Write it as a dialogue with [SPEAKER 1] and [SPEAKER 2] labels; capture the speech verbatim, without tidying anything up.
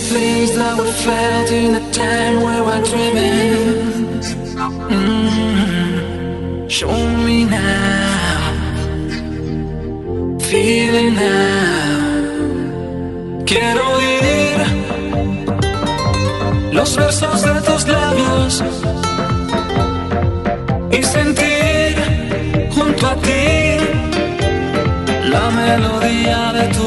[SPEAKER 1] things that we felt in the time we were dreaming. Mm-hmm. Show me now, feeling now. Quiero oír los versos de tus labios y sentir junto a ti la melodía de tu